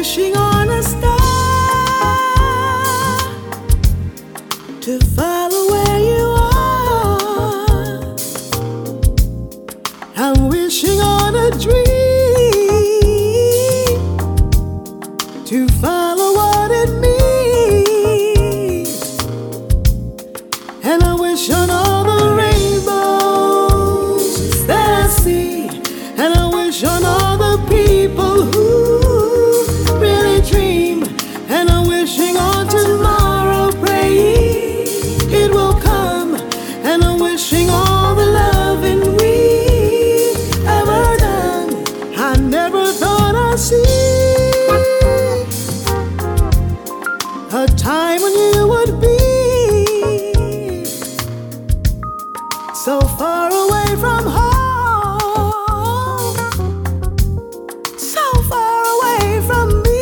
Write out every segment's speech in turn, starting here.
wishing on a star to follow where you are. I'm wishing on a dream to follow what it means. And I wish on all the rainbows that I see. And I wish on all the people who really dream. And I'm wishing on tomorrow, praying it will come. And I'm wishing all the loving we ever done. I never thought I'd see a time when you would be so far away from home, so far away from me.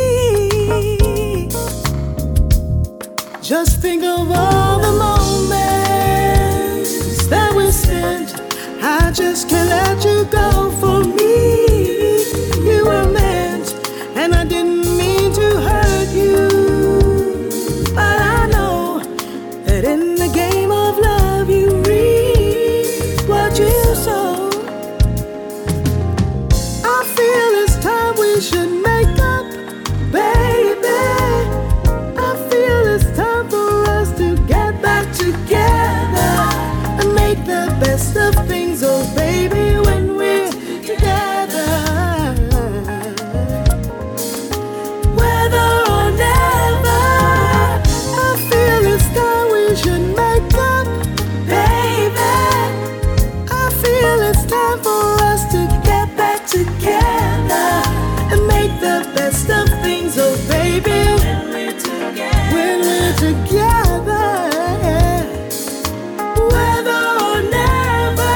Just think of all the moments that we spent. I just can't let you go. For me, you were meant, and I didn't mean to hurt you. But I know that in the game of love you reap what you sow. I feel it's time we should make up, baby. I feel it's time for us to get back together and make the best of things, oh baby, when we're together. Whether or never, I feel it's time we should make up, baby. I feel it's time for us to get back together and make the best of things, oh baby, when we're together. When we're together, yeah. Whether or never.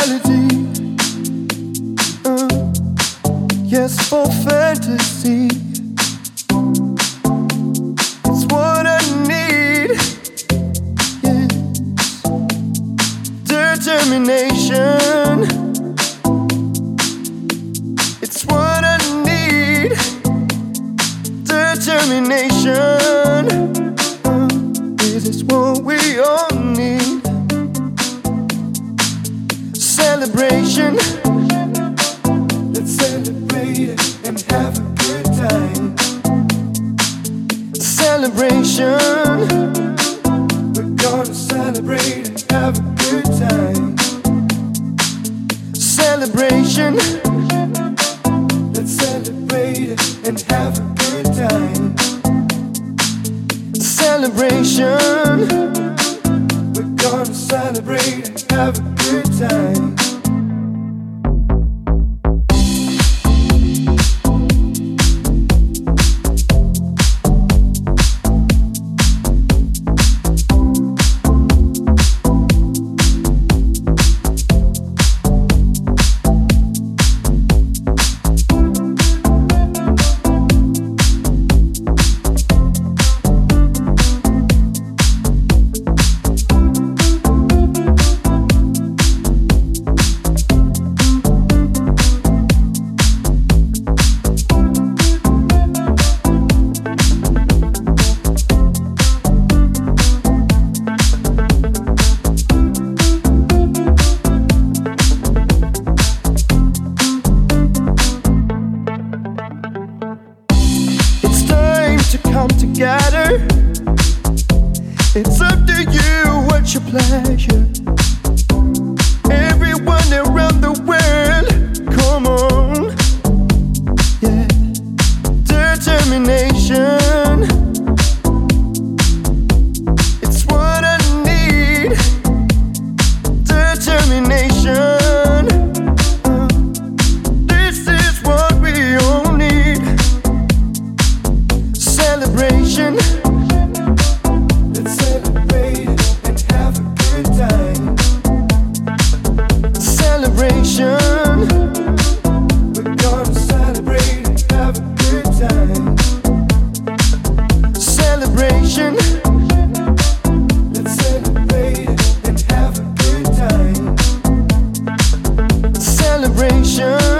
reality. Yes, for fantasy. It's what I need. Yes, determination. It's what I need. Determination. This is what we all need. Celebration. Let's celebrate it and have a good time. Celebration. We're gonna celebrate and have a good time. Celebration. Let's celebrate it and have a good time. Celebration. We're gonna celebrate and have a good time. To come together, it's up to you, what's your pleasure? Everyone around the world, come on, yeah. Determination, it's what I need. Determination, this is what we all need. Celebration. Let's celebrate it and have a good time. Celebration. We're gonna celebrate and have a good time. Celebration. Let's celebrate it and have a good time. Celebration.